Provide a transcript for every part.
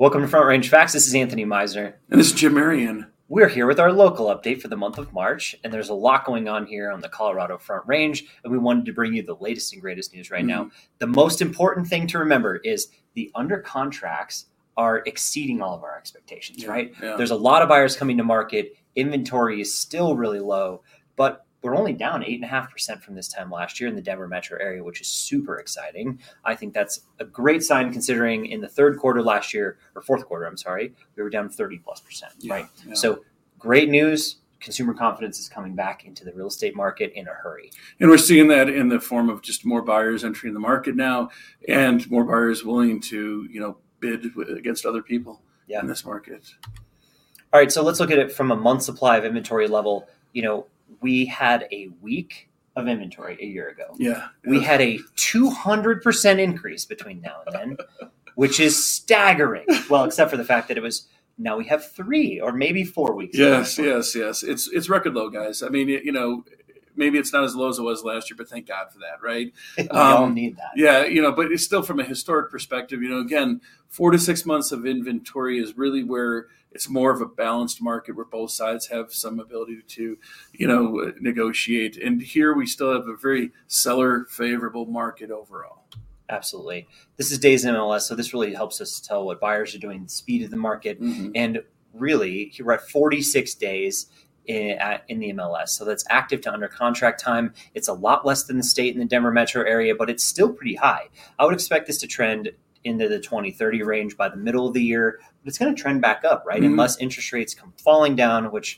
Welcome to Front Range Facts. This is Anthony Meisner. And this is Jim Marion. We're here with our local update for the month of March, and there's a lot going on here on the Colorado Front Range, and we wanted to bring you the latest and greatest news right now. The most important thing to remember is the under contracts are exceeding all of our expectations, right? Yeah. There's a lot of buyers coming to market. Inventory is still really low, but we're only down 8.5% from this time last year in the Denver metro area, which is super exciting. I think that's a great sign considering in the fourth quarter, we were down 30+%, right? Yeah. So great news. Consumer confidence is coming back into the real estate market in a hurry. And we're seeing that in the form of just more buyers entering the market now and more buyers willing to, bid against other people in this market. All right, so let's look at it from a month supply of inventory level. We had a week of inventory a year ago. Yeah. We had a 200% increase between now and then, which is staggering. Well, except for the fact that now we have 3 or maybe 4 weeks. Yes. It's record low, guys. I mean, maybe it's not as low as it was last year, but thank God for that, right? We all need that. Yeah, but it's still from a historic perspective, again, 4 to 6 months of inventory is really where it's more of a balanced market where both sides have some ability to, negotiate. And here we still have a very seller favorable market overall. Absolutely. This is days in MLS, so this really helps us tell what buyers are doing, the speed of the market. And really, we're at 46 days in the MLS. So that's active to under contract time. It's a lot less than the state in the Denver metro area, but it's still pretty high. I would expect this to trend into the 20-30 range by the middle of the year, but it's going to trend back up, right? Unless interest rates come falling down, which,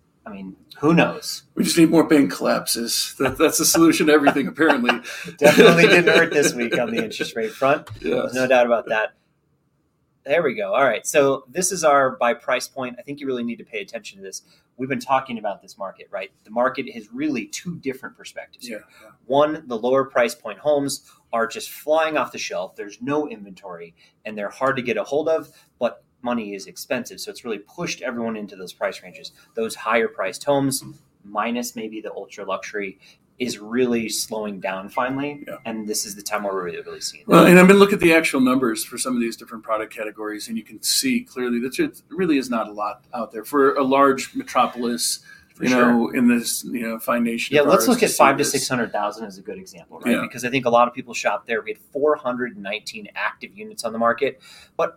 who knows? We just need more bank collapses. That's the solution to everything, apparently. Definitely didn't hurt this week on the interest rate front. Yes. There's no doubt about that. There we go. All right. So this is our by price point. I think you really need to pay attention to this. We've been talking about this market, right? The market has really 2 different perspectives here. Yeah. One, the lower price point homes are just flying off the shelf. There's no inventory and they're hard to get a hold of, but money is expensive. So it's really pushed everyone into those price ranges. Those higher priced homes, minus maybe the ultra luxury, is really slowing down finally. Yeah. And this is the time where we're really seeing that. Well, and I've been looking at the actual numbers for some of these different product categories, and you can see clearly that it really is not a lot out there for a large metropolis, in this, fine nation. Yeah, let's look at 500,000 to 600,000 as a good example, right? Yeah. Because I think a lot of people shop there. We had 419 active units on the market, but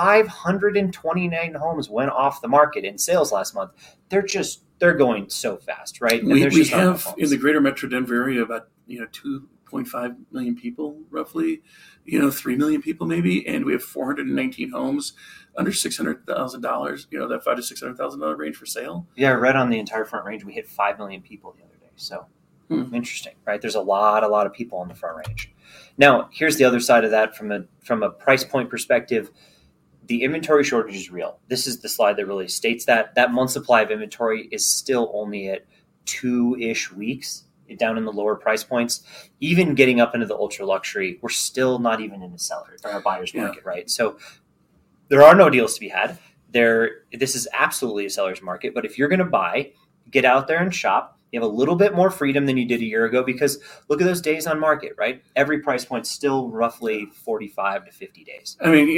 529 homes went off the market in sales last month. They're going so fast, right? And we have in the greater Metro Denver area about 2.5 million people, roughly, 3 million people maybe, and we have 419 homes under $600,000. That $500,000 to $600,000 range for sale. Yeah, I read on the entire Front Range we hit 5 million people the other day. So interesting, right? There's a lot of people on the Front Range. Now, here's the other side of that from a price point perspective. The inventory shortage is real. This is the slide that really states that month supply of inventory is still only at 2-ish weeks down in the lower price points. Even getting up into the ultra luxury, we're still not even in the seller or a buyer's market, right? So there are no deals to be had. This is absolutely a seller's market. But if you're going to buy, get out there and shop. You have a little bit more freedom than you did a year ago because look at those days on market, right? Every price point still roughly 45 to 50 days.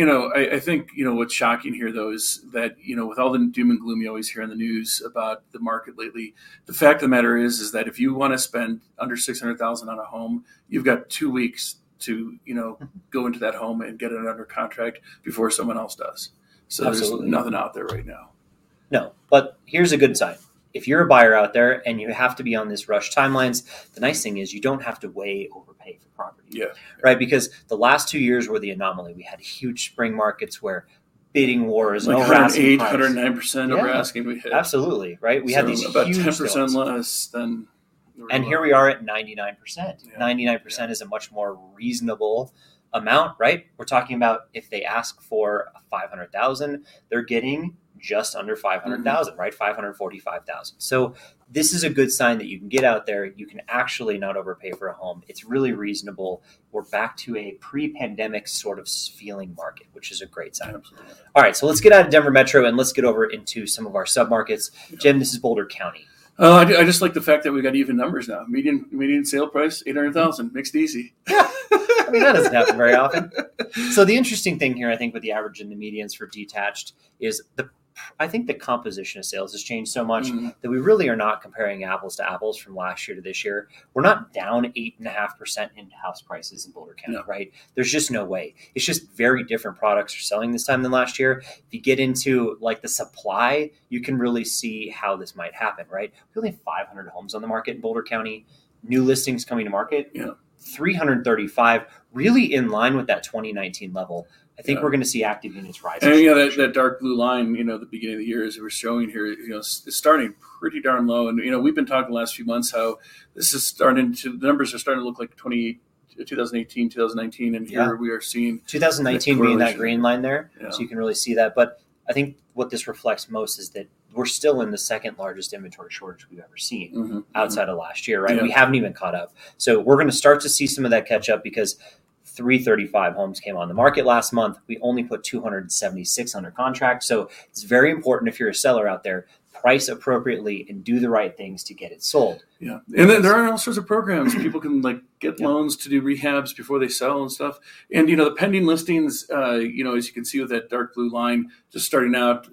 I think, what's shocking here, though, is that, with all the doom and gloom you always hear in the news about the market lately, the fact of the matter is that if you want to spend under $600,000 on a home, you've got 2 weeks to, go into that home and get it under contract before someone else does. So Absolutely. There's nothing out there right now. No, but here's a good sign. If you're a buyer out there and you have to be on this rush timelines, the nice thing is you don't have to way overpay for property. Yeah. Right? Because the last 2 years were the anomaly. We had huge spring markets where bidding wars, like 108, 109% over asking we hit. Absolutely. Right? We had these about huge 10% sales. less than. And here we are at 99%. Yeah. 99% is a much more reasonable amount, right? We're talking about if they ask for $500,000, they're getting just under 500,000, right? 545,000. So this is a good sign that you can get out there. You can actually not overpay for a home. It's really reasonable. We're back to a pre-pandemic sort of feeling market, which is a great sign. Absolutely. All right, so let's get out of Denver Metro and let's get over into some of our submarkets. Jim, this is Boulder County. I just like the fact that we got even numbers now. Median sale price, $800,000. Makes it easy. I mean, that doesn't happen very often. So the interesting thing here, I think, with the average and the medians for detached is I think the composition of sales has changed so much that we really are not comparing apples to apples from last year to this year. We're not down 8.5% in house prices in Boulder County, right? There's just no way. It's just very different products are selling this time than last year. If you get into like the supply, you can really see how this might happen, right? We only have 500 homes on the market in Boulder County. New listings coming to market, 335, really in line with that 2019 level. I think we're going to see active units rise. And that dark blue line, the beginning of the year, as we're showing here, is starting pretty darn low. And we've been talking the last few months how this is the numbers are starting to look like 2018, 2019, and here we are seeing 2019 being that green line there, so you can really see that. But I think what this reflects most is that we're still in the second largest inventory shortage we've ever seen outside of last year, right? We haven't even caught up. So we're going to start to see some of that catch up because 335 homes came on the market last month. We only put 276 under contract. So it's very important if you're a seller out there, price appropriately and do the right things to get it sold. Yeah. And then there are all sorts of programs. People can get loans to do rehabs before they sell and stuff. And, the pending listings, as you can see with that dark blue line, just starting out,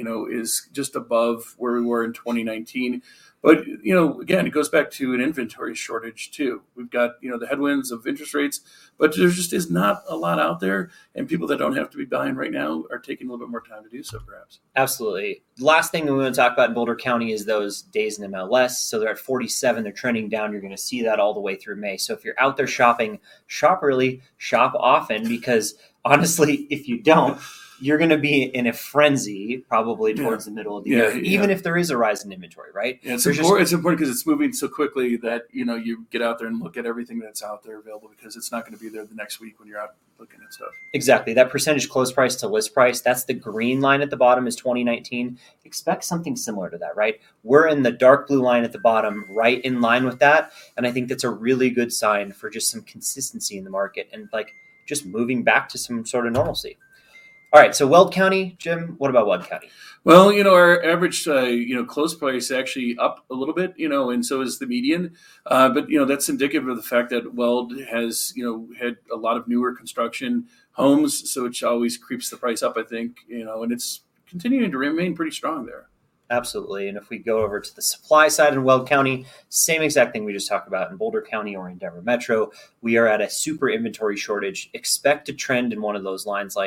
is just above where we were in 2019. But, again, it goes back to an inventory shortage, too. We've got, the headwinds of interest rates, but there just is not a lot out there. And people that don't have to be buying right now are taking a little bit more time to do so, perhaps. Absolutely. The last thing we want to talk about in Boulder County is those days in MLS. So they're at 47. They're trending down. You're going to see that all the way through May. So if you're out there shopping, shop early, shop often, because honestly, if you don't, you're going to be in a frenzy probably towards the middle of the year, even if there is a rise in inventory, right? Yeah, it's important because it's moving so quickly that, you get out there and look at everything that's out there available because it's not going to be there the next week when you're out looking at stuff. Exactly. That percentage close price to list price, that's the green line at the bottom is 2019. Expect something similar to that, right? We're in the dark blue line at the bottom, right in line with that. And I think that's a really good sign for just some consistency in the market and just moving back to some sort of normalcy. All right, so Weld County, Jim, what about Weld County? Well, our average, close price actually up a little bit, and so is the median. But, that's indicative of the fact that Weld has, had a lot of newer construction homes, so it always creeps the price up, I think, and it's continuing to remain pretty strong there. Absolutely. And if we go over to the supply side in Weld County, same exact thing we just talked about in Boulder County or in Denver Metro. We are at a super inventory shortage. Expect a trend in one of those lines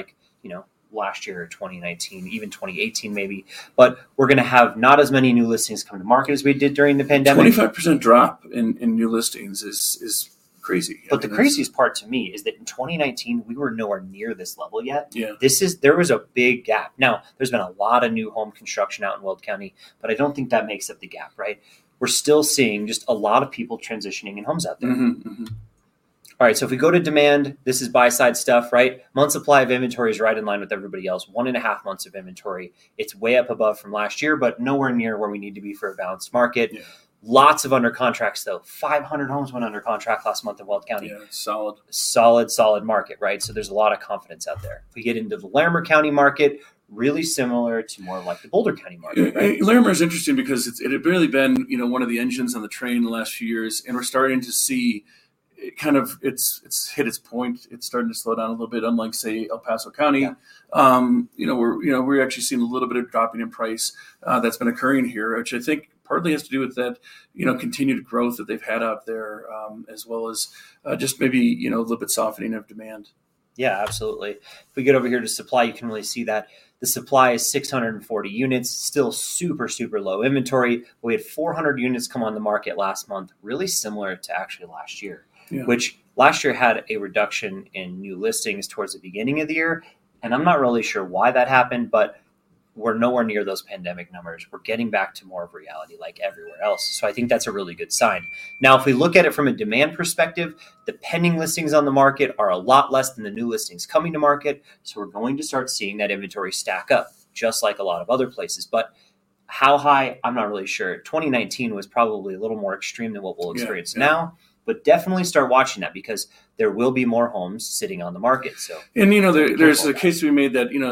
last year, 2019, even 2018 maybe. But we're going to have not as many new listings come to market as we did during the pandemic. 25% drop in new listings is crazy. But the craziest part to me is that in 2019, we were nowhere near this level yet. Yeah. There was a big gap. Now, there's been a lot of new home construction out in Weld County, but I don't think that makes up the gap, right? We're still seeing just a lot of people transitioning in homes out there. All right, so if we go to demand, this is buy-side stuff, right? Month supply of inventory is right in line with everybody else, 1.5 months of inventory. It's way up above from last year, but nowhere near where we need to be for a balanced market. Yeah. Lots of under contracts, though. 500 homes went under contract last month in Weld County. Yeah, solid. Solid market, right? So there's a lot of confidence out there. If we get into the Larimer County market, really similar to more like the Boulder County market, right? Larimer is interesting because it had really been, one of the engines on the train the last few years, and we're starting to see it's hit its point. It's starting to slow down a little bit, unlike say El Paso County. Yeah. We're actually seeing a little bit of dropping in price that's been occurring here, which I think partly has to do with that, continued growth that they've had out there, as well as just maybe a little bit softening of demand. Yeah, absolutely. If we get over here to supply, you can really see that the supply is 640 units, still super, super low inventory. We had 400 units come on the market last month, really similar to actually last year. Yeah. Which last year had a reduction in new listings towards the beginning of the year. And I'm not really sure why that happened, but we're nowhere near those pandemic numbers. We're getting back to more of reality like everywhere else. So I think that's a really good sign. Now, if we look at it from a demand perspective, the pending listings on the market are a lot less than the new listings coming to market. So we're going to start seeing that inventory stack up, just like a lot of other places. But how high, I'm not really sure. 2019 was probably a little more extreme than what we'll experience now. But definitely start watching that because there will be more homes sitting on the market. So, and there's a case to be made that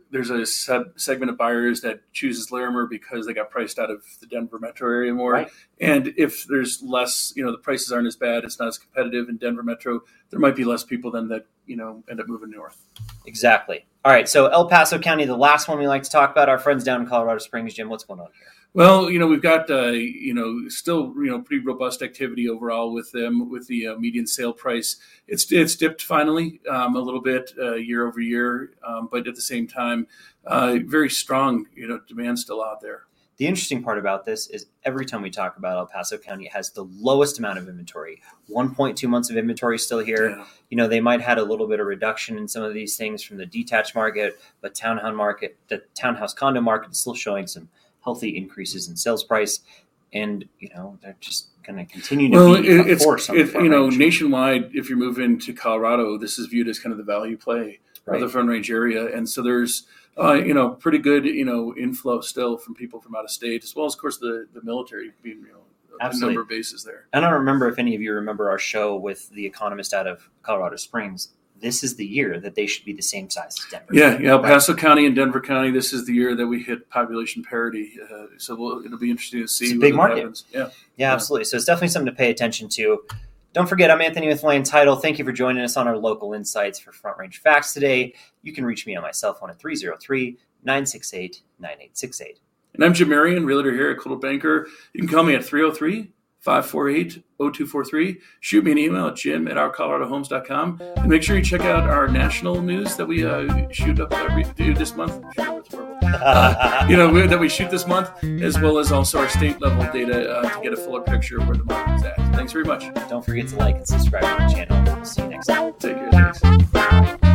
there's a segment of buyers that chooses Larimer because they got priced out of the Denver metro area more. Right. And if there's less, the prices aren't as bad, it's not as competitive in Denver metro, there might be less people then that, end up moving north. Exactly. All right. So El Paso County, the last one we like to talk about, our friends down in Colorado Springs. Jim, what's going on here? Well, we've got, still, pretty robust activity overall with them, with the median sale price. It's dipped finally a little bit year over year, but at the same time, very strong, demand still out there. The interesting part about this is every time we talk about El Paso County, it has the lowest amount of inventory. 1.2 months of inventory still here. Yeah. They might had a little bit of reduction in some of these things from the detached market, but the townhouse condo market is still showing some healthy increases in sales price, and they're just going to continue to be a force on the front range. Nationwide, if you're moving to Colorado, this is viewed as kind of the value play of the Front Range area, and so there's pretty good inflow still from people from out of state, as well as, of course, the military being a number of bases there. I don't remember if any of you remember our show with the economist out of Colorado Springs. This is the year that they should be the same size as Denver. Yeah, El Paso County and Denver County, this is the year that we hit population parity. So it'll be interesting to see. It's a big market. Happens. Yeah, absolutely. So it's definitely something to pay attention to. Don't forget, I'm Anthony with Land Title. Thank you for joining us on our local insights for Front Range Facts today. You can reach me on my cell phone at 303-968-9868. And I'm Jim Marion, realtor here at Coldwell Banker. You can call me at 303-548-0243. Shoot me an email at jim@ourcoloradohomes.com. And make sure you check out our national news that we shoot up this month. That we shoot this month, as well as also our state level data to get a fuller picture of where the market is at. Thanks very much. Don't forget to like and subscribe to the channel. We'll see you next time. Take care. Thanks.